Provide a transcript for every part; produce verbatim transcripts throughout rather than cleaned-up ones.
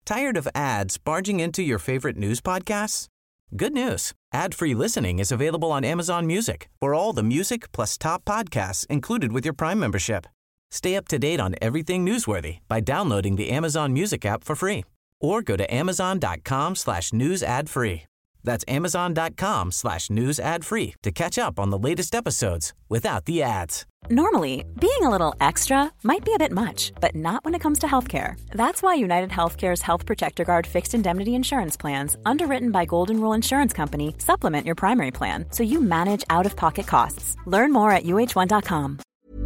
Tired of ads barging into your favorite news podcasts? Good news. Ad-free listening is available on Amazon Music for all the music plus top podcasts included with your Prime membership. Stay up to date on everything newsworthy by downloading the Amazon Music app for free or go to amazon.com slash news ad free. That's amazon.com slash news ad free to catch up on the latest episodes without the ads. Normally, being a little extra might be a bit much, but not when it comes to healthcare. That's why United Healthcare's Health Protector Guard fixed indemnity insurance plans, underwritten by Golden Rule Insurance Company, supplement your primary plan so you manage out-of-pocket costs. Learn more at U H one dot com.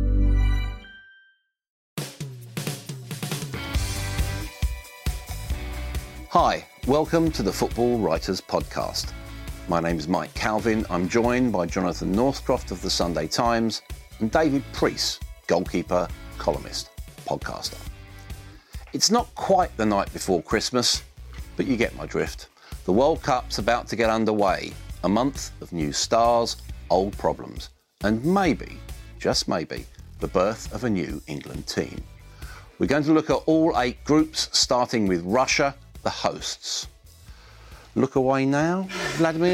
Hi, welcome to the Football Writers Podcast. My name is Mike Calvin. I'm joined by Jonathan Northcroft of the Sunday Times and David Priest, goalkeeper, columnist, podcaster. It's not quite the night before Christmas, but you get my drift. The World Cup's about to get underway. A month of new stars, old problems, and maybe, just maybe, the birth of a new England team. We're going to look at all eight groups, starting with Russia, the hosts. Look away now, Vladimir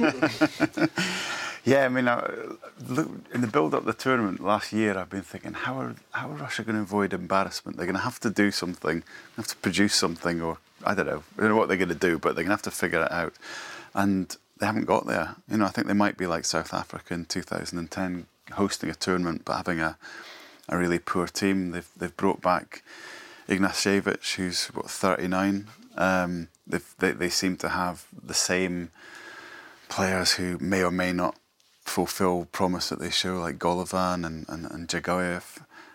Putin. Yeah, I mean, I, look, in the build-up to the tournament last year, I've been thinking, how are how are Russia going to avoid embarrassment? They're going to have to do something, have to produce something, or I don't know, I don't know what they're going to do, but they're going to have to figure it out. And they haven't got there. You know, I think they might be like South Africa in two thousand ten, hosting a tournament, but having a, a really poor team. They've they've brought back Ignashevich, who's, what, thirty-nine. Um, they they seem to have the same players who may or may not fulfil promise that they show, like Golovin and, and, and Dzagoev.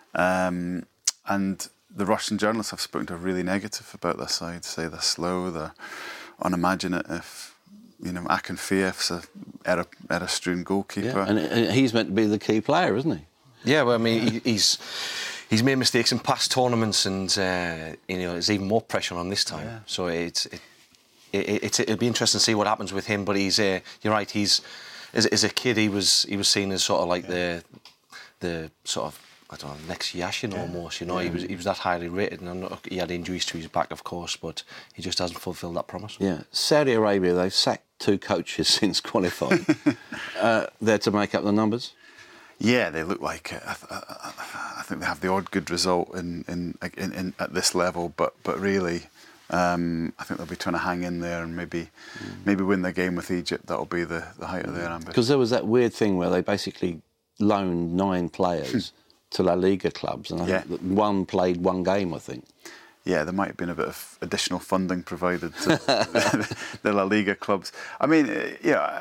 Um, and the Russian journalists I've spoken to are really negative about their side, say they're slow, they're unimaginative. You know, Akinfeev's a era, era-strewn goalkeeper. Yeah, and he's meant to be the key player, isn't he? Yeah, well, I mean, he, he's... He's made mistakes in past tournaments, and uh, you know there's even more pressure on this time. Yeah. So it's it, it, it, it'll be interesting to see what happens with him. But he's uh, you're right. He's as, as a kid he was he was seen as sort of like yeah. the the sort of I don't know next Yashin yeah. almost. You know yeah. he was he was that highly rated, and I'm not, he had injuries to his back, of course, but he just hasn't fulfilled that promise. Yeah, Saudi Arabia, they've sacked two coaches since qualifying. uh, they're to make up the numbers. Yeah, they look like it. I, th- I think they have the odd good result in in, in, in at this level, but but really, um, I think they'll be trying to hang in there and maybe mm. maybe win their game with Egypt. That'll be the, the height of their ambition. Because there was that weird thing where they basically loaned nine players to La Liga clubs, and I yeah. think that one played one game, I think. Yeah, there might have been a bit of additional funding provided to the La Liga clubs. I mean, yeah,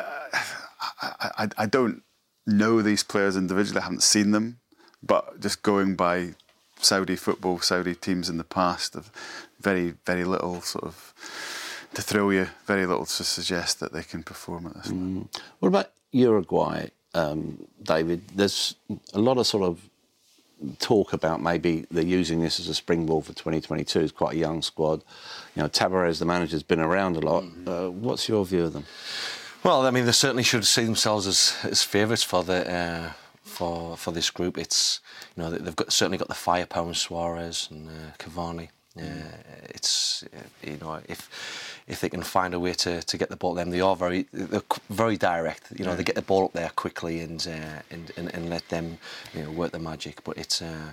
I, I, I don't know these players individually. I haven't seen them, but just going by Saudi football, Saudi teams in the past, have very, very little sort of to thrill you, very little to suggest that they can perform at this level. Mm. What about Uruguay, um, David? There's a lot of sort of talk about maybe they're using this as a springboard for twenty twenty-two. It's quite a young squad. You know, Tavares, the manager, has been around a lot. Mm-hmm. Uh, what's your view of them? Well, I mean, they certainly should see themselves as, as favourites for the uh, for for this group. It's you know they've got certainly got the firepower in Suarez and uh, Cavani. Uh, it's uh, you know if if they can find a way to, to get the ball to them, they are very they're very direct. You know, yeah. They get the ball up there quickly and uh, and, and and let them you know work the magic. But it's uh,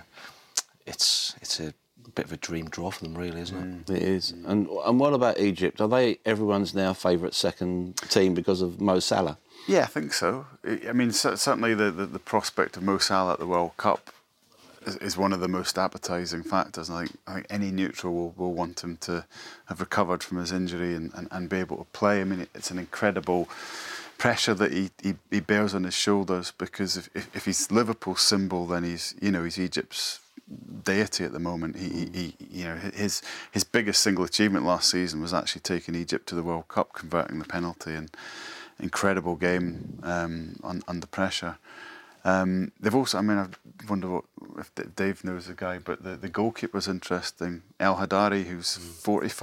it's it's a bit of a dream draw for them, really, isn't it? It is. And and what about Egypt? Are they everyone's now favourite second team because of Mo Salah? Yeah, I think so. I mean, certainly the, the, the prospect of Mo Salah at the World Cup is, is one of the most appetising factors. I think, I think any neutral will, will want him to have recovered from his injury and, and, and be able to play. I mean, it's an incredible pressure that he, he, he bears on his shoulders, because if, if, if he's Liverpool's symbol, then he's, you know, he's Egypt's deity at the moment. He, he, he, you know, his his biggest single achievement last season was actually taking Egypt to the World Cup, converting the penalty, and incredible game um, un, under pressure. Um, they've also, I mean, I wonder what if Dave knows the guy, but the, the goalkeeper's interesting. El Hadari, who's forty-five.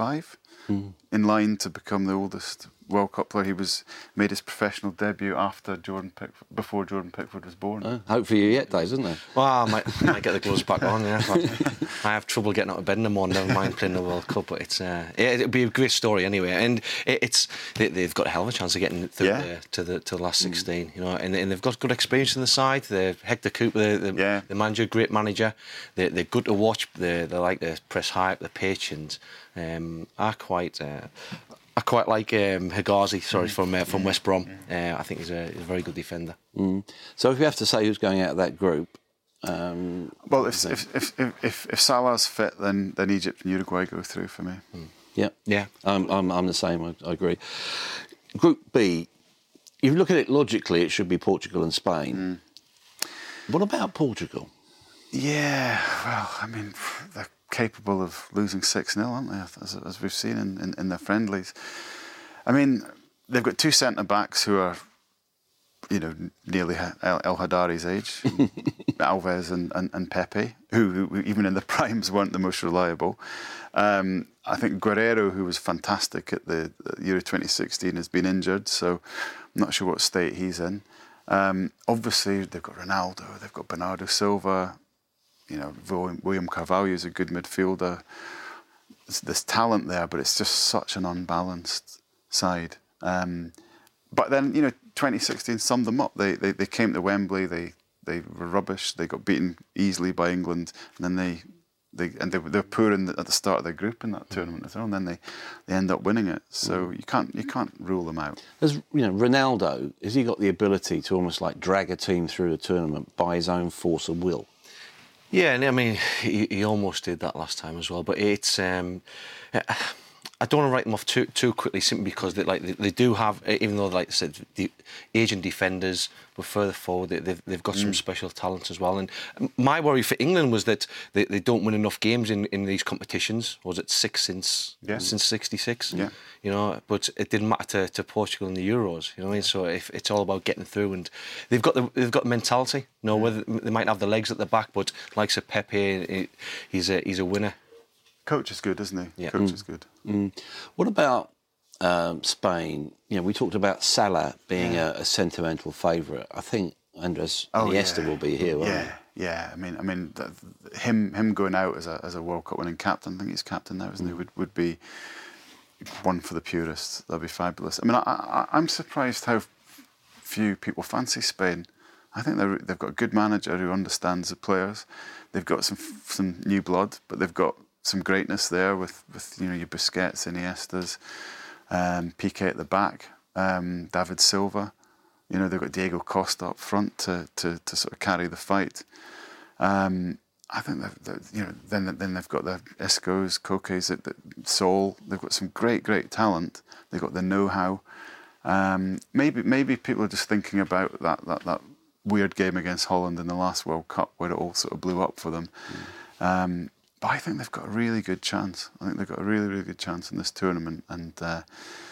mm. in line to become the oldest World Cup player. He was made his professional debut after Jordan Pickford, before Jordan Pickford was born. Oh, hope for you yet, Dave, isn't there? Well, I might, might get the gloves back on, yeah. I have trouble getting out of bed in the morning, never mind playing the World Cup, but it's uh, it, it'll be a great story anyway. And it, it's they, they've got a hell of a chance of getting through yeah. the, to the to the last sixteen, mm. you know. And, and they've got good experience in the side. They're Hector Cooper, the, the, yeah. the manager, great manager. They're, they're good to watch. They they like to press high up the pitch, and um, are quite. Uh, I quite like um, Hegazi, sorry, from uh, from West Brom. Uh, I think he's a, he's a very good defender. Mm. So if you have to say who's going out of that group... Um, well, if if, if if if Salah's fit, then then Egypt and Uruguay go through for me. Mm. Yeah. Yeah. I'm, I'm, I'm the same, I, I agree. Group B, if you look at it logically, it should be Portugal and Spain. Mm. What about Portugal? Yeah, well, I mean, they're capable of losing six nil, aren't they, as, as we've seen in, in, in their friendlies. I mean, they've got two centre-backs who are, you know, nearly El, El Hadari's age, Alves and, and, and Pepe, who, who even in the primes weren't the most reliable. Um, I think Guerrero, who was fantastic at the Euro twenty sixteen, has been injured, so I'm not sure what state he's in. Um, obviously, they've got Ronaldo, they've got Bernardo Silva. You know, William Carvalho is a good midfielder. There's, there's talent there, but it's just such an unbalanced side. Um, but then, you know, twenty sixteen summed them up. They they, they came to Wembley. They they were rubbish. They got beaten easily by England, and then they they and they they were poor in the, at the start of their group in that tournament as well. And then they, they end up winning it. So you can't you can't rule them out. As you know, Ronaldo, has he got the ability to almost like drag a team through a tournament by his own force of will? Yeah, and I mean, he, he almost did that last time as well. But it's, um, I don't want to write them off too too quickly, simply because they like they, they do have, even though, like I said, the Asian defenders were further forward. They, they've they've got mm. some special talents as well. And my worry for England was that they, they don't win enough games in, in these competitions. Was it six since yeah. since sixty-six? Yeah. You know, but it didn't matter to, to Portugal in the Euros. You know what I mean? So if it's all about getting through, and they've got the they've got the mentality. You know, mm. whether they might have the legs at the back, but like Sir Pepe, he's a he's a winner. Coach is good, isn't he? Yeah. Coach Mm. is good. Mm. What about um, Spain? You know, we talked about Salah being yeah. a, a sentimental favourite. I think Andres oh, Iniesta yeah. will be here, won't yeah, he? Yeah, I mean, I mean, the, the, him him going out as a as a World Cup winning captain, I think he's captain now, isn't mm. he? Would would be one for the purists. That'd be fabulous. I mean, I, I, I'm surprised how few people fancy Spain. I think they're, they've got a good manager who understands the players. They've got some some new blood, but they've got some greatness there with, with you know, your Busquets, Iniestas, um, Piqué at the back, um, David Silva. You know, they've got Diego Costa up front to to, to sort of carry the fight. Um, I think they've, they've, you know, then then they've got the Iscos, Kokes, the, the Sol. They've got some great great talent. They've got the know-how. Um, maybe maybe people are just thinking about that that that weird game against Holland in the last World Cup where it all sort of blew up for them. Mm. Um, But I think they've got a really good chance. I think they've got a really, really good chance in this tournament, and uh,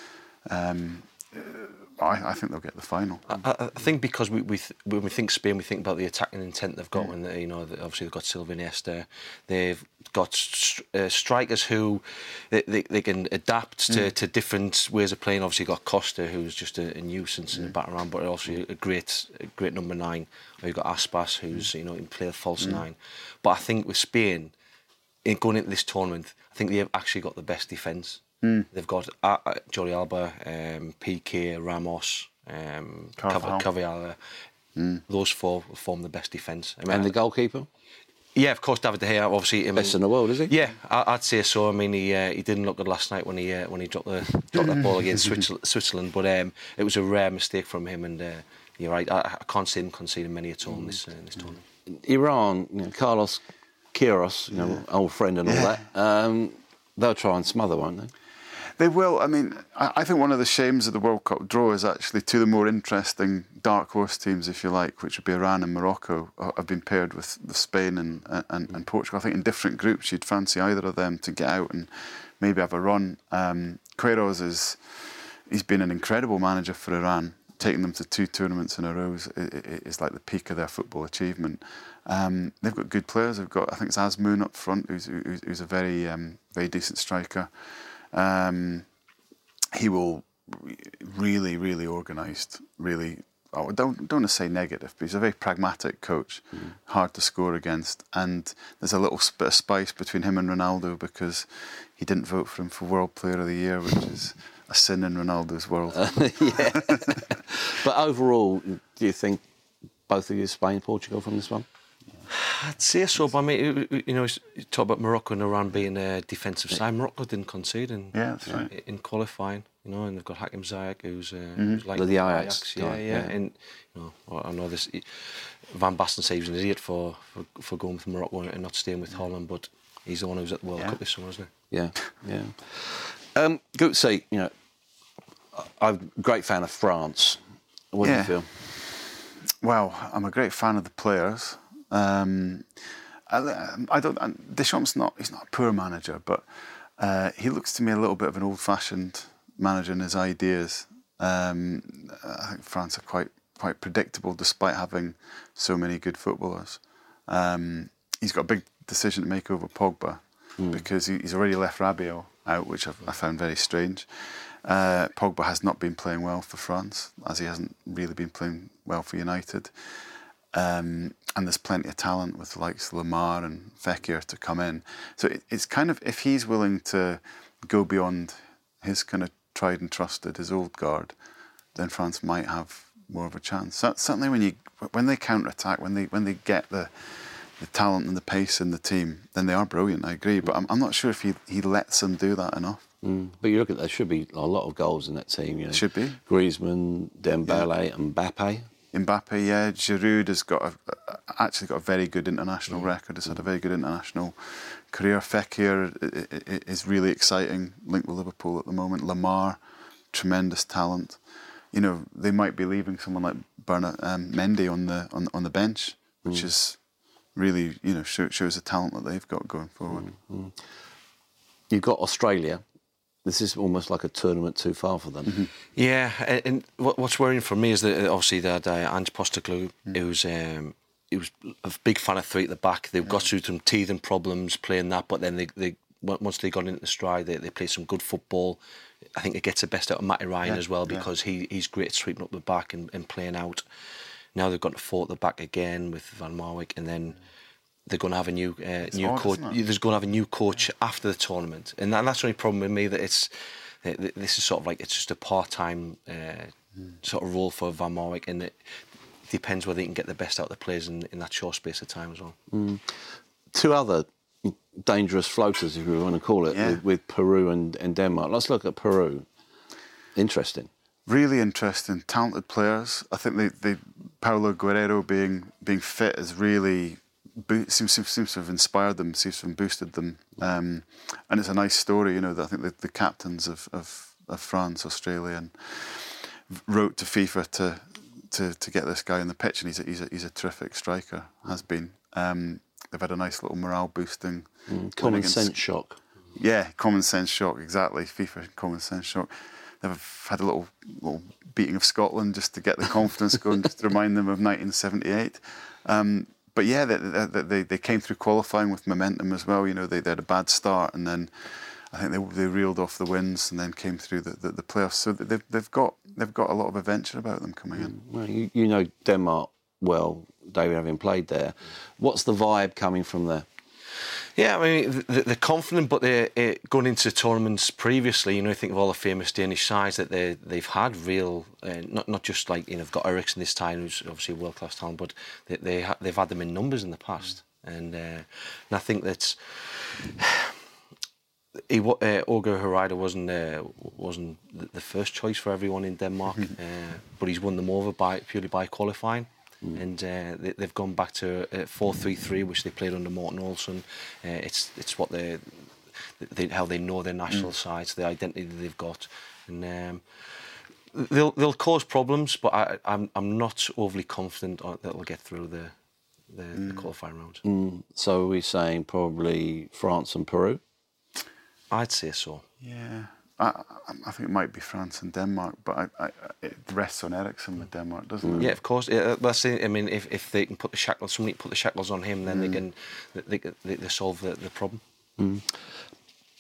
um, I, I think they'll get the final. I, I think because we, we th when we think Spain, we think about the attacking intent they've got. Yeah. When they, you know, obviously they've got Silva, Iniesta. They've got st uh, strikers who they, they, they can adapt to, mm. to different ways of playing. Obviously, you've got Costa, who's just a, a nuisance mm. in the back around, but also a great, a great number nine. Or you've got Aspas, who's mm. you know, can play the false mm. nine. But I think with Spain, in going into this tournament, I think they've actually got the best defence. Mm. They've got uh, uh, Jordi Alba, um, Piqué, Ramos, um, Carvalho. Mm. Those four form the best defence. I mean, and the goalkeeper? Yeah, of course, David De Gea. Obviously, I mean, best in the world, is he? Yeah, I, I'd say so. I mean, he uh, he didn't look good last night when he uh, when he dropped the dropped that ball against Switzerland, but um, it was a rare mistake from him. And uh, you're right, I, I can't see him conceding many at all mm. in this uh, in this tournament. Iran, you know, Carlos Queiroz, you know, yeah. old friend and all yeah. that. Um, they'll try and smother, won't they? They will. I mean, I, I think one of the shames of the World Cup draw is actually two of the more interesting dark horse teams, if you like, which would be Iran and Morocco, have been paired with, with Spain and, and, and Portugal. I think in different groups you'd fancy either of them to get out and maybe have a run. Um, Queiroz is, he's been an incredible manager for Iran. Taking them to two tournaments in a row is, is like the peak of their football achievement. Um, they've got good players. They've got, I think it's Azmoun up front, who's, who's, who's a very, um, very decent striker. Um, he will really, really organised, really. I don't don't want to say negative, but he's a very pragmatic coach, mm. hard to score against, and there's a little bit of spice between him and Ronaldo because he didn't vote for him for World Player of the Year, which is a sin in Ronaldo's world. Uh, yeah. But overall, do you think both of you, Spain, Portugal, from this one? I'd say so, but I mean, you know, you talk about Morocco and Iran being a defensive side. Morocco didn't concede in, yeah, that's right. in qualifying, you know, and they've got Hakim Ziyech, who's, uh, mm-hmm. who's like the Ajax, Ajax. Yeah, guy, yeah, yeah. And you know, I know this. Van Basten says he was an idiot for, for for going with Morocco and not staying with Holland, but he's the one who's at the World yeah. Cup this summer, isn't he? Yeah, yeah. Um, Gutsy, you know, I'm a great fan of France. What yeah. do you feel? Well, I'm a great fan of the players. Um, I, I don't. Deschamps not. He's not a poor manager, but uh, he looks to me a little bit of an old-fashioned manager in his ideas. Um, I think France are quite quite predictable, despite having so many good footballers. Um, he's got a big decision to make over Pogba mm. because he, he's already left Rabiot out, which I've, I found very strange. Uh, Pogba has not been playing well for France, as he hasn't really been playing well for United. Um, and there's plenty of talent with the likes of Lamar and Fekir to come in. So it, it's kind of, if he's willing to go beyond his kind of tried and trusted, his old guard, then France might have more of a chance. So, certainly when you when they counter-attack, when they when they get the the talent and the pace in the team, then they are brilliant, I agree. But I'm, I'm not sure if he, he lets them do that enough. Mm. But you look at, there should be a lot of goals in that team. You know, should be. Griezmann, Dembele, yeah. and Mbappe. Mbappe, yeah. Giroud has got a, actually got a very good international mm. record. Has had a very good international career. Fekir is really exciting, linked with Liverpool at the moment. Lamar, tremendous talent. You know, they might be leaving someone like Bernard um, Mendy on the on on the bench, which mm. is really, you know, show, shows the talent that they've got going forward. Mm-hmm. You've got Australia. This is almost like a tournament too far for them. Mm-hmm. Yeah, and what's worrying for me is that obviously they had uh, Ange Postecoglou, mm. who's um, he was a big fan of three at the back. They've yeah. got through some teething problems playing that, but then they, they once they got into the stride, they, they played some good football. I think it gets the best out of Matty Ryan yeah, as well because yeah. he he's great at sweeping up the back and, and playing out. Now they've got to four at the back again with Van Marwijk, and then they're going to have a new uh, new odd, coach. There's going to have a new coach after the tournament, and that, that's the only problem with me that it's uh, this is sort of like it's just a part-time uh, mm. sort of role for Van Marwijk, and it depends whether he can get the best out of the players in, in that short space of time as well. Mm. Two other dangerous floaters, if you want to call it, yeah. with, with Peru and, and Denmark. Let's look at Peru. Interesting. Really interesting, talented players. I think they, they Paulo Guerrero being being fit has really bo- seems, seems seems to have inspired them, seems to have boosted them, um, and it's a nice story. You know, that I think the, the captains of, of, of France, Australia, and wrote to FIFA to to to get this guy on the pitch, and he's a, he's a, he's a terrific striker. Has been. Um, they've had a nice little morale boosting. Mm, common against, sense shock. Yeah, common sense shock. Exactly, FIFA common sense shock. They've had a little little beating of Scotland just to get the confidence going, just to remind them of nineteen seventy-eight. Um, but yeah, they, they, they, they came through qualifying with momentum as well. You know, they, they had a bad start, and then I think they they reeled off the wins, and then came through the, the, the playoffs. So they've they've got they've got a lot of adventure about them coming in. Well, you, you know Denmark well, David, having played there. What's the vibe coming from there? Yeah, I mean, they're confident, but they're uh, going into tournaments previously. You know, I think of all the famous Danish sides that they they've had real, uh, not not just like you know, they've got Eriksen this time, who's obviously a world class talent, but they, they ha- they've had them in numbers in the past, mm. and uh, and I think that's. He, uh, Åge Hareide wasn't uh, wasn't the first choice for everyone in Denmark, mm-hmm. uh, but he's won them over by purely by qualifying. Mm. And uh, they, they've gone back to uh, four three three, which they played under Morten Olsen. Uh, it's it's what they, they how they know their national mm. sides, the identity that they've got, and um, they'll they'll cause problems. But I, I'm I'm not overly confident that they'll get through the the, mm. the qualifying round. Mm. So we're saying probably France and Peru. I'd say so. Yeah. I, I think it might be France and Denmark, but I, I, it rests on Eriksen with Denmark, doesn't it? Yeah, of course. Yeah, that's it. I mean, if, if they can put the shackles, somebody put the shackles on him, then mm. they can they, they, they solve the, the problem. Mm.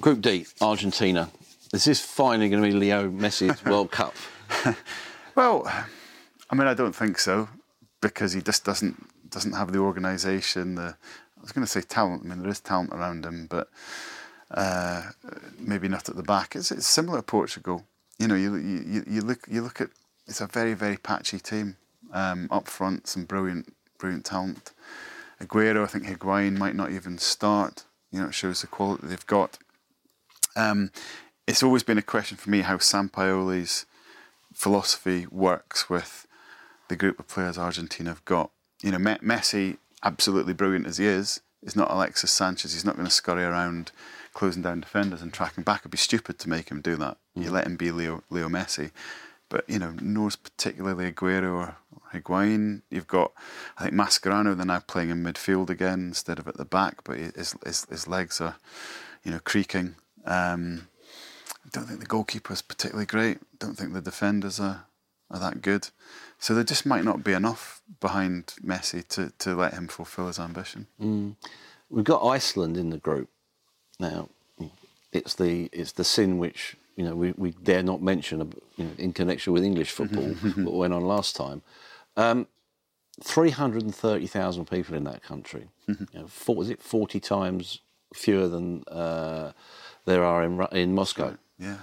Group D, Argentina. Is this finally going to be Leo Messi's World Cup? Well, I mean, I don't think so, because he just doesn't doesn't have the organisation. The I was going to say talent. I mean, there is talent around him, but uh, maybe not at the back. It's, it's similar to Portugal. You know, you, you you look you look at it's a very very patchy team um, up front. Some brilliant brilliant talent. Aguero, I think Higuain might not even start. You know, it shows the quality they've got. Um, it's always been a question for me how Sampaoli's philosophy works with the group of players Argentina have got. You know, Messi, absolutely brilliant as he is, is not Alexis Sanchez. He's not going to scurry around closing down defenders and tracking back. It'd be stupid to make him do that. Mm. You let him be Leo, Leo Messi. But, you know, knows particularly Aguero or Higuain. You've got, I think, Mascherano, they're now playing in midfield again instead of at the back, but his, his, his legs are, you know, creaking. Um, I don't think the goalkeeper's particularly great. Don't think the defenders are, are that good. So there just might not be enough behind Messi to, to let him fulfil his ambition. Mm. We've got Iceland in the group. Now, it's the it's the sin which, you know, we, we dare not mention, you know, in connection with English football, what went on last time. Um, three hundred thirty thousand people in that country. You know, four, was it forty times fewer than uh, there are in in Moscow? Yeah.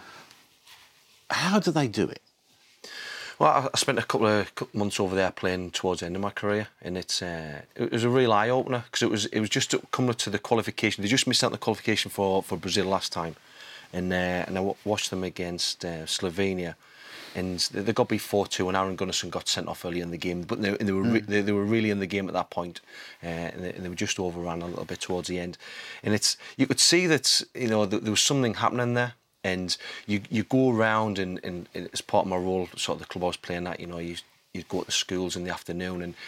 How do they do it? Well, I spent a couple of months over there playing towards the end of my career, and it's uh, it was a real eye opener, because it was it was just coming to the qualification. They just missed out the qualification for, for Brazil last time, and uh, and I w- watched them against uh, Slovenia, and they, they got beat four two, and Aaron Gunnarsson got sent off early in the game, but they, they were re- mm. they, they were really in the game at that point, uh, and, they, and they were just overran a little bit towards the end, and it's you could see that, you know, th- there was something happening there. And you you go around, and, and, and as part of my role, sort of the club I was playing at, you know, you you go to the schools in the afternoon, and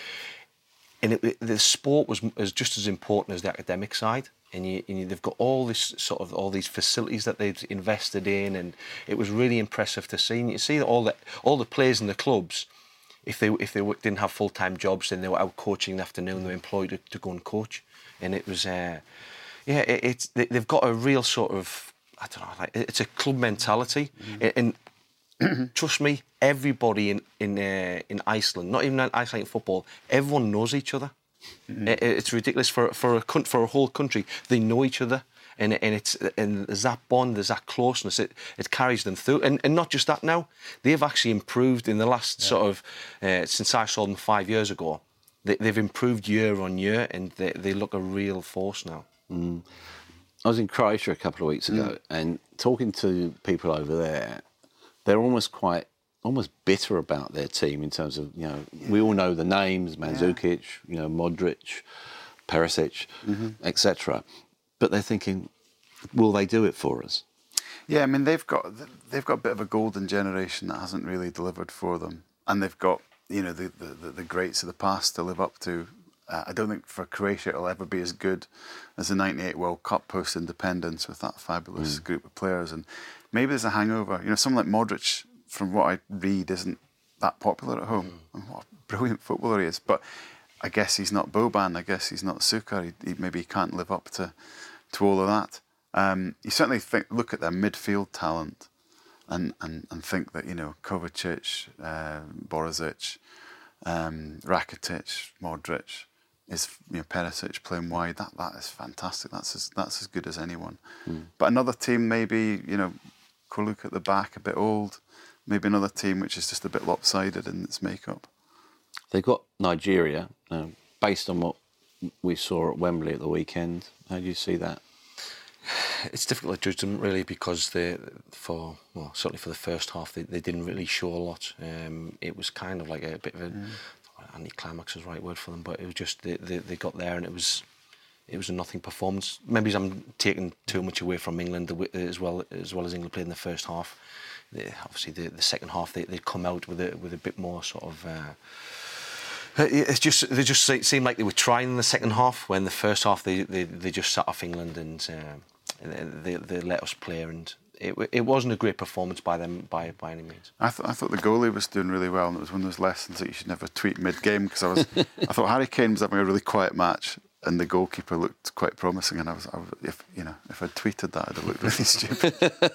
and it, it, the sport was, was just as important as the academic side. And, you, and you, they've got all this sort of all these facilities that they've invested in, and it was really impressive to see. And you see that all the all the players in the clubs, if they if they didn't have full time jobs, then they were out coaching in the afternoon. They were employed to, to go and coach, and it was uh, yeah, it, it's they've got a real sort of, I don't know, like, it's a club mentality, mm-hmm. and trust me, everybody in in uh, in Iceland, not even in Icelandic football, everyone knows each other. Mm-hmm. It, it's ridiculous for for a for a whole country. They know each other, and and it's and there's that bond, there's that closeness. It it carries them through, and and not just that. Now they've actually improved in the last yeah. sort of uh, since I saw them five years ago. They, they've improved year on year, and they they look a real force now. Mm. I was in Croatia a couple of weeks ago, mm. and talking to people over there, they're almost quite, almost bitter about their team in terms of, you know, yeah. we all know the names, Mandzukic, yeah. you know, Modric, Perisic, mm-hmm. et cetera. But they're thinking, will they do it for us? Yeah, I mean, they've got they've got a bit of a golden generation that hasn't really delivered for them, and they've got, you know, the the, the greats of the past to live up to. Uh, I don't think for Croatia it'll ever be as good as the ninety-eight World Cup post-independence with that fabulous mm. group of players. And maybe there's a hangover. You know, someone like Modric, from what I read, isn't that popular at home. Mm. And what a brilliant footballer he is. But I guess he's not Boban. I guess he's not Suker. He, he maybe can't live up to, to all of that. Um, you certainly think, look at their midfield talent and, and, and think that, you know, Kovacic, uh, Borišić, um, Rakitic, Modric, is, you know, Perisic playing wide. That that is fantastic. That's as that's as good as anyone. Mm. But another team, maybe, you know, Kuluk at the back, a bit old. Maybe another team which is just a bit lopsided in its makeup. They've got Nigeria, uh, based on what we saw at Wembley at the weekend. How do you see that? It's difficult to judge them really, because they, for well, certainly for the first half, they, they didn't really show a lot. Um, it was kind of like a bit of a. Mm. Anti-climax is the right word for them, but it was just they, they, they got there, and it was it was a nothing performance. Maybe I'm taking too much away from England as well as well as England played in the first half. They, obviously, the, the second half they they come out with a with a bit more sort of. Uh, it's just they just seemed like they were trying in the second half, when the first half they they, they just sat off England, and uh, they they let us play, and It, it wasn't a great performance by them by, by any means. I thought I thought the goalie was doing really well, and it was one of those lessons that you should never tweet mid-game, because I was I thought Harry Kane was having a really quiet match, and the goalkeeper looked quite promising. And I was, I was if you know, if I'd tweeted that, I'd have looked really stupid.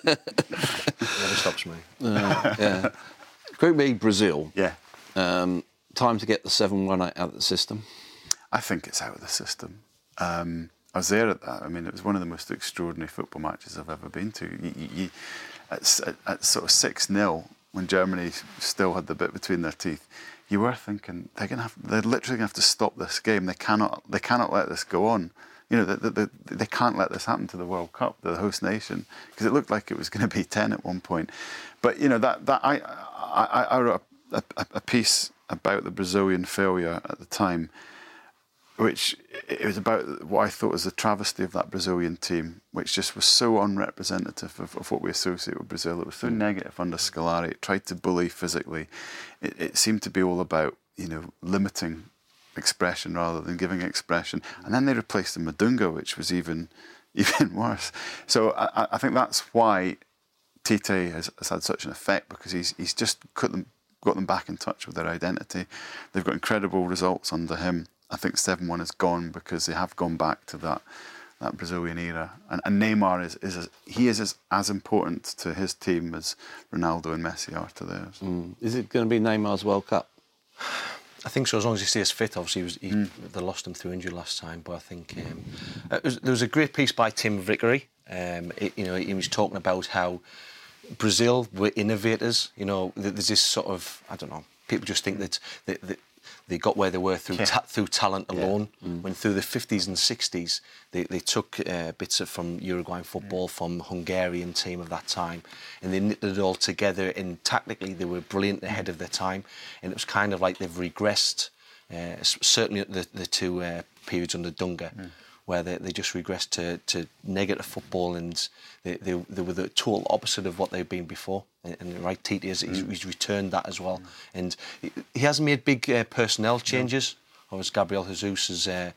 Never stops me. Uh, yeah. Group B, Brazil. Yeah. Um, time to get the seven one out of the system. I think it's out of the system. Um, I was there at that. I mean, it was one of the most extraordinary football matches I've ever been to. You, you, you, at, at, at sort of six nil, when Germany still had the bit between their teeth, you were thinking they're going to have, they're literally going to have to stop this game. They cannot, they cannot let this go on. You know, they, they, they can't let this happen to the World Cup, the host nation, because it looked like it was going to be ten at one point. But you know that that I I, I wrote a, a, a piece about the Brazilian failure at the time, which it was about what I thought was the travesty of that Brazilian team, which just was so unrepresentative of, of what we associate with Brazil. It was so negative under Scolari. It tried to bully physically. It, it seemed to be all about, you know, limiting expression rather than giving expression. And then they replaced the Madunga, which was even even worse. So I, I think that's why Tite has, has had such an effect, because he's he's just got them, got them back in touch with their identity. They've got incredible results under him. I think seven one is gone because they have gone back to that that Brazilian era. And, and Neymar is, is as, he is as, as important to his team as Ronaldo and Messi are to theirs. Mm. Is it going to be Neymar's World Cup? I think so, as long as he stays fit. Obviously, he was, he, Mm. they lost him through injury last time, but I think um, it was, there was a great piece by Tim Vickery. Um, it, you know, he was talking about how Brazil were innovators. You know, there's this sort of, I don't know, people just think that they, they, they got where they were through Yeah. ta through talent alone. Yeah. Mm. When through the fifties and sixties, they, they took uh, bits of from Uruguayan football, from Hungarian team of that time, and they knitted it all together. And tactically, they were brilliant ahead of their time. And it was kind of like they've regressed, uh, certainly the, the two uh, periods under Dunga, mm. where they, they just regressed to, to negative football, and they, they, they were the total opposite of what they've been before. And, and right, Tite has mm. he's returned that as well. Mm. And he, he hasn't made big uh, personnel changes. No. Obviously, Gabriel Jesus has, uh,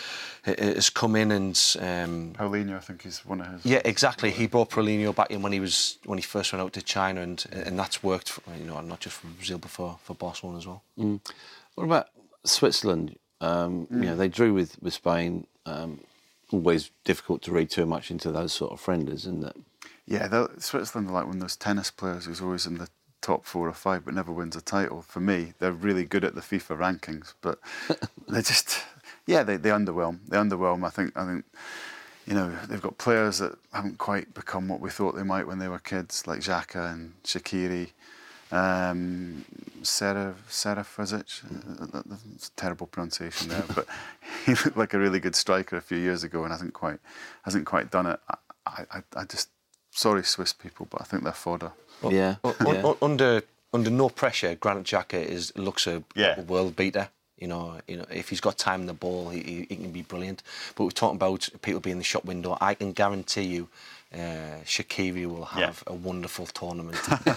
has come in, and um, Paulinho, I think, is one of his. Yeah, exactly. He brought Paulinho back in when he was when he first went out to China, and and that's worked for, you know, not just for Brazil, but for, for Barcelona as well. Mm. What about Switzerland? Um, mm. You know, they drew with with Spain. Um, always difficult to read too much into those sort of friendlies, isn't it? Yeah, Switzerland are like one of those tennis players who's always in the top four or five but never wins a title. For me, they're really good at the FIFA rankings, but they just, yeah, they, they underwhelm. They underwhelm. I think, I think, you know, they've got players that haven't quite become what we thought they might when they were kids, like Xhaka and Shaqiri. Um, Seraf, Serafizic, uh, that's a terrible pronunciation there, but he looked like a really good striker a few years ago and hasn't quite hasn't quite done it. I, I, I just, sorry Swiss people, but I think they're fodder. Well, yeah. Un, yeah. Un, under under no pressure, Granit Xhaka is looks a, yeah. a world beater. You know, you know, if he's got time in the ball, he, he can be brilliant. But we're talking about people being in the shop window. I can guarantee you, uh, Shaqiri will have yeah. a wonderful tournament.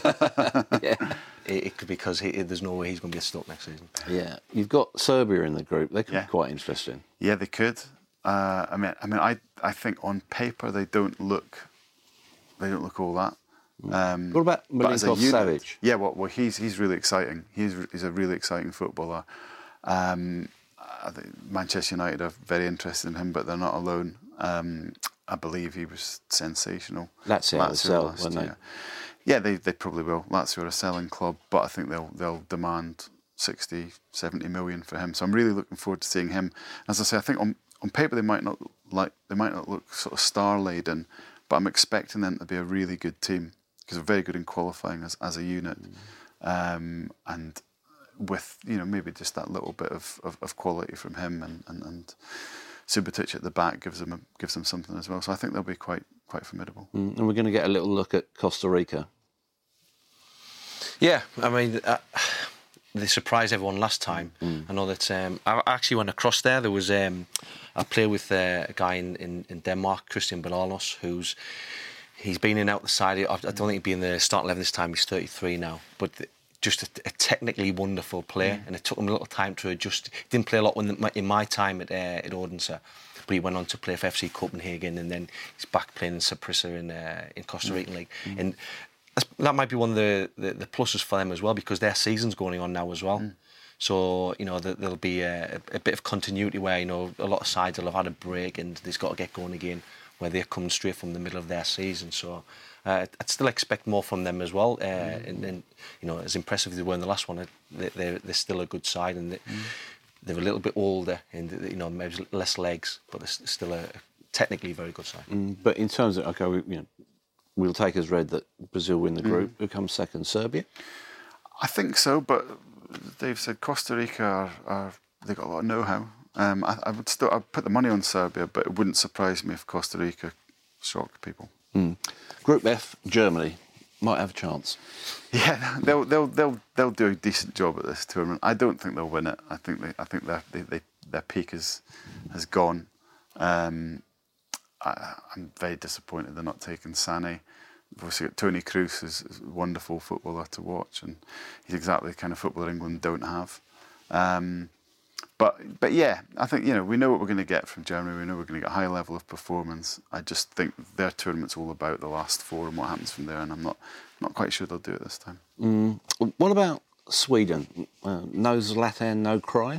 yeah, it, it could, because he, there's no way he's going to be stuck next season. Yeah, you've got Serbia in the group. They could yeah. be quite interesting. Yeah, they could. Uh, I mean, I mean, I I think on paper they don't look, they don't look all that. Um, what about Milinkovic-Savic? Yeah, well, well, he's he's really exciting. He's he's a really exciting footballer. Um, I think Manchester United are very interested in him, but they're not alone. Um, I believe he was sensational. Lazio will sell, won't they? Yeah, they they probably will. Lazio are a selling club, but I think they'll they'll demand sixty, seventy million for him. So I'm really looking forward to seeing him. As I say, I think on on paper they might not like they might not look sort of star laden, but I'm expecting them to be a really good team because they're very good in qualifying as as a unit, mm. um, and with, you know, maybe just that little bit of, of, of quality from him, and, and, and Subotic at the back gives them a, gives them something as well. So I think they'll be quite quite formidable. Mm, and we're going to get a little look at Costa Rica. Yeah, I mean, uh, they surprised everyone last time. Mm. I know that um, I actually went across there. There was um, I played with uh, a guy in, in, in Denmark, Christian Balanos, who's he's been in out the side. I don't think he'd be in the starting eleven this time. He's thirty-three now, but. The, just a, a technically wonderful player, mm. and it took him a little time to adjust. He didn't play a lot when the, in my time at uh, at Odense, but he went on to play for F C Copenhagen, and then he's back playing in Saprissa in uh, in Costa Rican mm. League, mm. and that's, that might be one of the, the, the pluses for them as well, because their season's going on now as well. Mm. So, you know, there, there'll be a, a bit of continuity where, you know, a lot of sides will have had a break and they've got to get going again, where they're coming straight from the middle of their season. So uh, I'd still expect more from them as well. Uh, mm. and, and, you know, as impressive as they were in the last one, they, they're, they're still a good side, and they, mm. they're a little bit older and, you know, maybe less legs, but they're still a, a technically very good side. Mm. But in terms of, OK, we, you know, we'll take as read that Brazil win the group. Mm. Who comes second? Serbia? I think so, but Dave said Costa Rica are, are they've got a lot of know-how. Um, I, I would still I'd put the money on Serbia, but it wouldn't surprise me if Costa Rica shocked people. Mm. Group F, Germany might have a chance. Yeah, they'll they'll they'll they'll do a decent job at this tournament. I don't think they'll win it. I think they I think their they, they, their peak is has gone. Um, I, I'm very disappointed they're not taking Sané. We've obviously got Toni Kroos, who's a wonderful footballer to watch, and he's exactly the kind of footballer England don't have. Um, but but yeah, I think, you know, we know what we're going to get from Germany. We know we're going to get a high level of performance. I just think their tournament's all about the last four and what happens from there, and I'm not not quite sure they'll do it this time. Mm. What about Sweden? Uh, no Zlatan, no cry.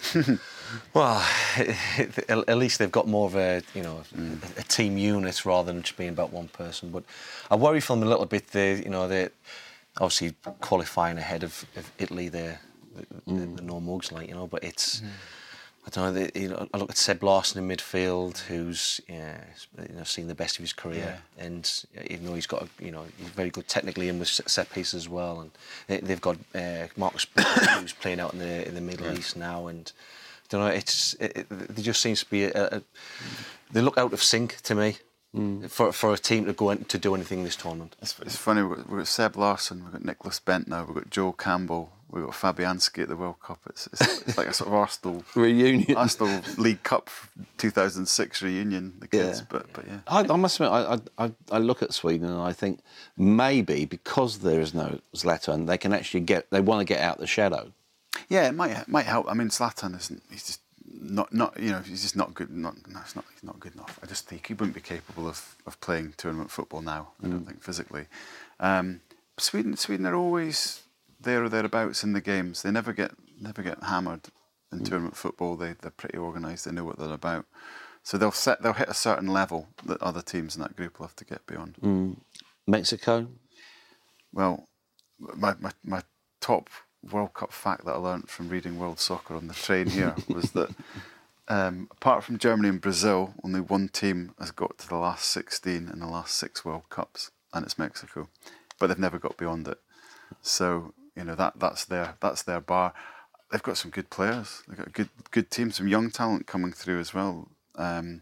Well, at least they've got more of a, you know, mm. a, a team unit rather than just being about one person. But I worry for them a little bit. They, you know, they obviously qualifying ahead of, of Italy. They're the, mm. the no mugs, like, you know. But it's, mm. I don't know. They, you know, I look at Seb Larsson in midfield, who's yeah, you know, seen the best of his career, yeah. and even though he's got, a, you know, he's very good technically and with set pieces as well. And they, they've got uh, Marcus who's playing out in the in the Middle yeah. East now, and. I don't know, it's, it, it, there just seems to be a, a... They look out of sync to me mm. for for a team to go in, to do anything this tournament. It's, it's funny, we've got, we've got Seb Larsson, we've got Nicholas Bentner, we've got Joel Campbell, we've got Fabianski at the World Cup. It's, it's, it's like a sort of Arsenal... reunion. Arsenal League Cup two thousand six reunion, the kids, yeah. But, but yeah. I, I must admit, I, I, I look at Sweden and I think maybe because there is no Zlatan, they can actually get... They want to get out the shadow. Yeah, it might might help. I mean, Zlatan isn't. He's just not not. You know, he's just not good. Not no, it's not. He's not good enough. I just think he wouldn't be capable of, of playing tournament football now. I don't mm. think physically. Um, Sweden Sweden are always there or thereabouts in the games. They never get never get hammered in mm. tournament football. They they're pretty organised. They know what they're about. So they'll set. They'll hit a certain level that other teams in that group will have to get beyond. Mm. Mexico. Well, my my my top World Cup fact that I learned from reading World Soccer on the train here was that um, apart from Germany and Brazil, only one team has got to the last sixteen in the last six World Cups, and it's Mexico. But they've never got beyond it. So, you know, that that's their that's their bar. They've got some good players. They've got a good good team, some young talent coming through as well. Um,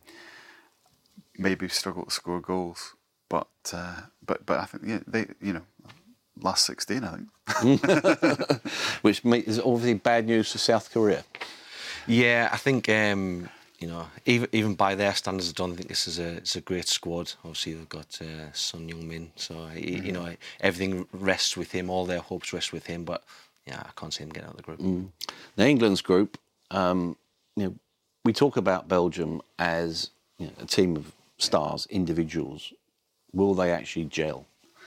maybe struggle to score goals, but uh, but but I think yeah, they you know. Last sixteen, I think. Which is obviously bad news for South Korea. Yeah, I think, um, you know, even even by their standards, I don't think this is a it's a great squad. Obviously, they've got uh, Son Heung-min, so, he, mm. you know, everything rests with him, all their hopes rest with him, but, yeah, I can't see him getting out of the group. Mm. Now, England's group, um, you know, we talk about Belgium as, you know, a team of stars, individuals. Will they actually gel?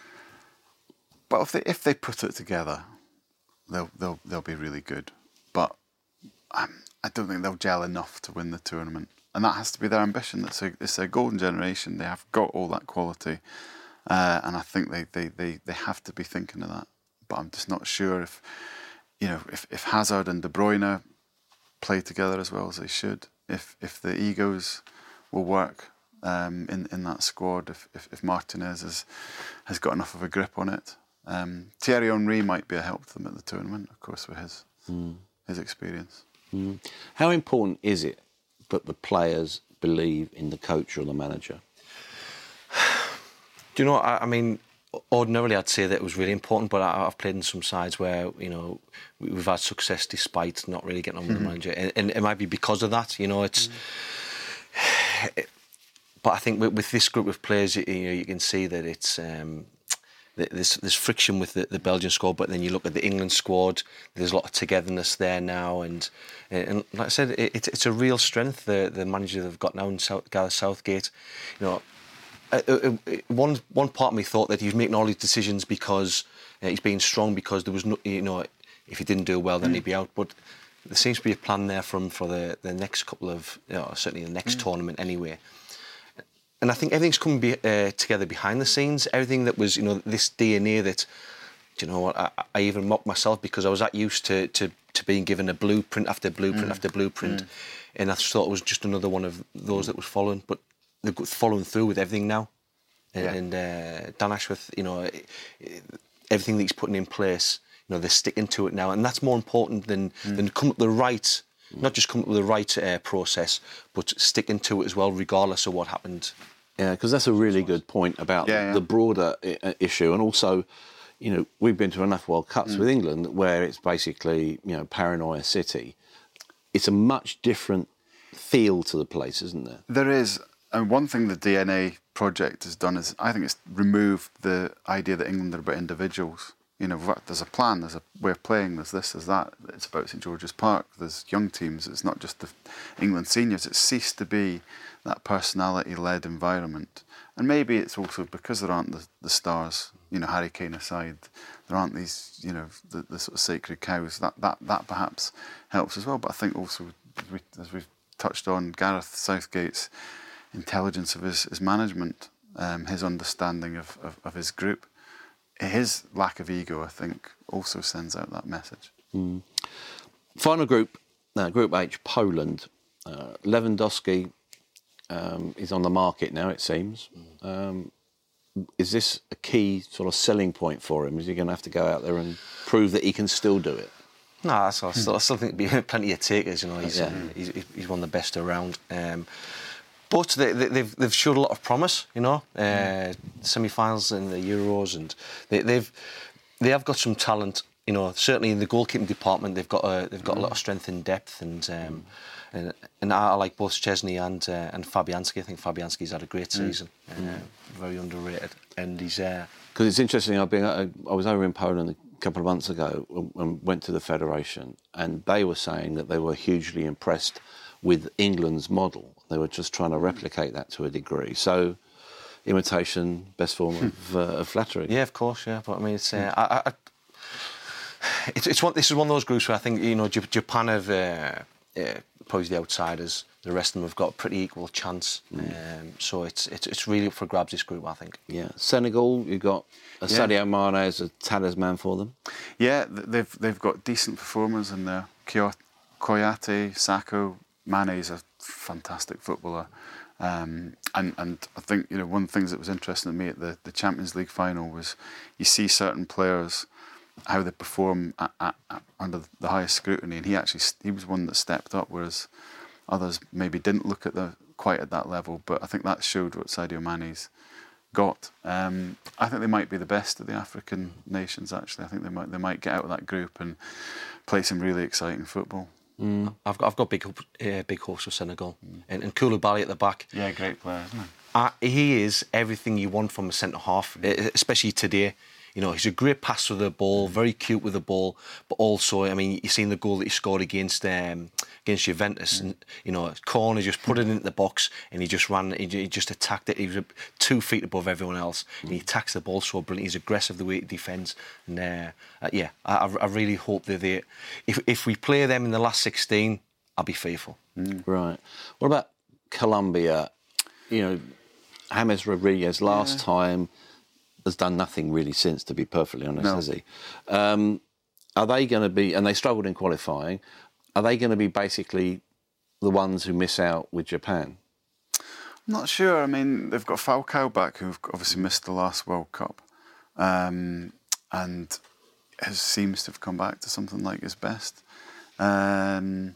But if they if they put it together, they'll they'll they'll be really good. But um, I don't think they'll gel enough to win the tournament, and that has to be their ambition. It's a it's their golden generation. They have got all that quality, uh, and I think they, they, they, they have to be thinking of that. But I'm just not sure if you know if, if Hazard and De Bruyne play together as well as they should. If if the egos will work um, in in that squad. If if, if Martinez has has got enough of a grip on it. Um, Thierry Henry might be a help to them at the tournament, of course, with his mm. his experience. Mm. How important is it that the players believe in the coach or the manager? Do you know, I, I mean, ordinarily I'd say that it was really important, but I, I've played in some sides where, you know, we've had success despite not really getting on with mm-hmm. the manager. And, and it might be because of that, you know, it's... Mm. It, but I think with, with this group of players, you, you know, you can see that it's... Um, There's, there's friction with the, the Belgian squad, but then you look at the England squad, there's a lot of togetherness there now. And, and like I said, it, it's a real strength, the, the manager they've got now in South, Gareth Southgate. You know, uh, uh, one, one part of me thought that he was making all these decisions because uh, he's being strong, because there was no, you know, if he didn't do well, then mm. he'd be out. But there seems to be a plan there from for the, the next couple of, you know, certainly the next mm. tournament anyway. And I think everything's coming be, uh, together behind the scenes. Everything that was, you know, this D N A that, do you know what, I, I even mocked myself because I was that used to, to, to being given a blueprint after blueprint mm. after blueprint. Mm. And I thought it was just another one of those that was following. But they're following through with everything now. Yeah. And uh, Dan Ashworth, you know, everything that he's putting in place, you know, they're sticking to it now. And that's more important than, mm. than come up with the right, not just come up with the right uh, process, but sticking to it as well, regardless of what happened. Yeah, because that's a really good point about yeah, yeah. the broader I- issue. And also, you know, we've been to enough World Cups mm. with England where it's basically, you know, Paranoia City. It's a much different feel to the place, isn't there? There is. And one thing the D N A project has done is, I think it's removed the idea that England are about individuals. You know, there's a plan, there's a way of playing, there's this, there's that. It's about St George's Park, there's young teams. It's not just the England seniors. It's ceased to be that personality-led environment. And maybe it's also because there aren't the, the stars, you know, Harry Kane aside, there aren't these, you know, the, the sort of sacred cows. That, that, that perhaps helps as well. But I think also, as we've touched on, Gareth Southgate's intelligence of his, his management, um, his understanding of, of, of his group, his lack of ego, I think, also sends out that message. Mm. Final group, uh, Group H, Poland. Uh, Lewandowski um, is on the market now, it seems. Um, is this a key sort of selling point for him? Is he going to have to go out there and prove that he can still do it? No, I still, I still think there'll be plenty of takers. You know, he's, yeah. uh, he's, he's one of the best around. Um, But they, they, they've they've showed a lot of promise, you know. Uh, semi-finals in the Euros, and they, they've they have got some talent, you know. Certainly in the goalkeeping department, they've got a they've got a lot of strength in depth, and um, and, and I like both Szczesny and uh, and Fabianski. I think Fabianski's had a great season, mm. uh, very underrated, and he's there. Uh, Because it's interesting. I've been I, I was over in Poland a couple of months ago and went to the federation, and they were saying that they were hugely impressed with England's model. They were just trying to replicate that to a degree. So, imitation, best form of, uh, of flattery. Yeah, of course. Yeah, but I mean, it's uh, I, I, it's it's one. This is one of those groups where I think, you know, Japan have uh, uh, posed the outsiders. The rest of them have got a pretty equal chance. Mm. Um, so it's it's it's really up for grabs, this group, I think. Yeah, Senegal, you've got a yeah. Sadio Mane as a talisman for them. Yeah, they've they've got decent performers in there. Koyate, Sakho. Mane's a fantastic footballer, um, and and I think, you know, one of the things that was interesting to me at the, the Champions League final was you see certain players, how they perform at, at, at, under the highest scrutiny, and he actually he was one that stepped up, whereas others maybe didn't look at the quite at that level. But I think that showed what Sadio Mane's got. Um, I think they might be the best of the African nations. Actually, I think they might they might get out of that group and play some really exciting football. Mm. I've got I've got big uh, big hopes for Senegal, mm. and, and Koulibaly at the back. Yeah, great player, isn't he? Uh, he is everything you want from a centre half, especially today. You know, he's a great passer of the ball, very cute with the ball, but also, I mean, you've seen the goal that he scored against um, against Juventus, mm. and, you know, corner, just put it into the box, and he just ran, he, he just attacked it. He was two feet above everyone else, mm. and he attacks the ball so brilliantly. He's aggressive the way he defends, and uh, uh, yeah, I, I really hope that they, if if we play them in the last sixteen, I'll be faithful. Mm. Right. What about Colombia? You know, James Rodriguez last yeah. time has done nothing really since, to be perfectly honest, no. has he? Um, are they going to be, and they struggled in qualifying, are they going to be basically the ones who miss out with Japan? I'm not sure. I mean, they've got Falcao back, who've obviously missed the last World Cup, um, and has, seems to have come back to something like his best. Um,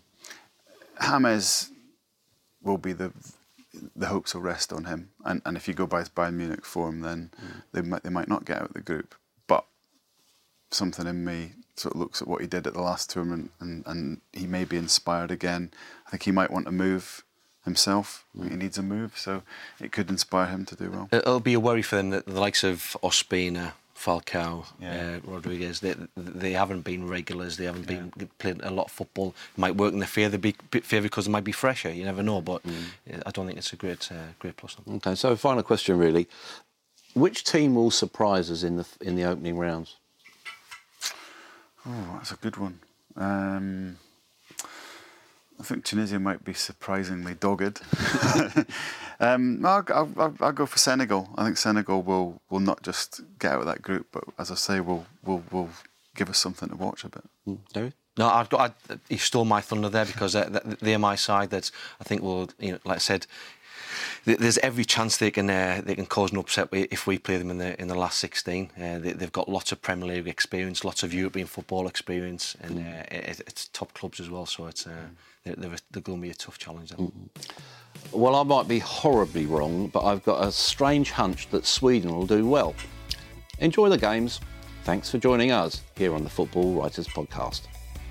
James will be the... the hopes will rest on him, and and if you go by his Bayern Munich form, then mm. they might they might not get out of the group. But something in me sort of looks at what he did at the last tournament, and, and he may be inspired again. I think he might want to move himself. Mm. He needs a move, so it could inspire him to do well. It'll be a worry for them that the likes of Ospina, Falcao, yeah. uh, Rodriguez, they they haven't been regulars. They haven't been yeah. playing a lot of football. It might work in their favour because it might be fresher. You never know, but mm. I don't think it's a great uh, great plus. Okay, so final question really: which team will surprise us in the in the opening rounds? Oh, that's a good one. Um, I think Tunisia might be surprisingly dogged. um, I'll, I'll, I'll go for Senegal. I think Senegal will, will not just get out of that group, but as I say, will will will give us something to watch a bit. Mm, David? No, I've got. I, you stole my thunder there because they're, they're my side. That I think will, you know, like I said, there's every chance they can uh, they can cause an upset if we play them in the in the last sixteen. Uh, they, they've got lots of Premier League experience, lots of European football experience, and uh, it, it's top clubs as well. So it's uh, they're, they're, they're going to be a tough challenge. Mm-hmm. Well, I might be horribly wrong, but I've got a strange hunch that Sweden will do well. Enjoy the games. Thanks for joining us here on the Football Writers Podcast.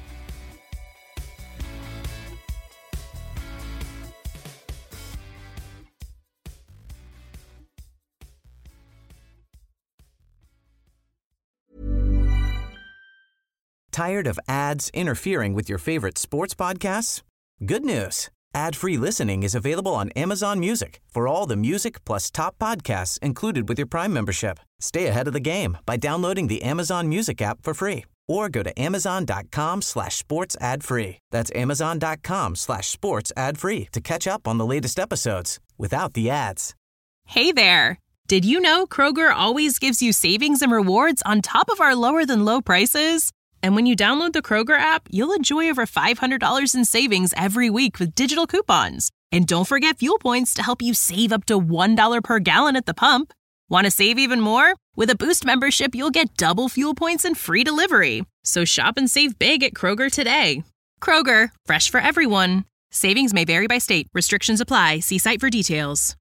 Tired of ads interfering with your favorite sports podcasts? Good news. Ad-free listening is available on Amazon Music for all the music plus top podcasts included with your Prime membership. Stay ahead of the game by downloading the Amazon Music app for free or go to amazon.com slash sports ad free. That's amazon.com slash sports ad free to catch up on the latest episodes without the ads. Hey there. Did you know Kroger always gives you savings and rewards on top of our lower than low prices? And when you download the Kroger app, you'll enjoy over five hundred dollars in savings every week with digital coupons. And don't forget fuel points to help you save up to one dollar per gallon at the pump. Want to save even more? With a Boost membership, you'll get double fuel points and free delivery. So shop and save big at Kroger today. Kroger, fresh for everyone. Savings may vary by state. Restrictions apply. See site for details.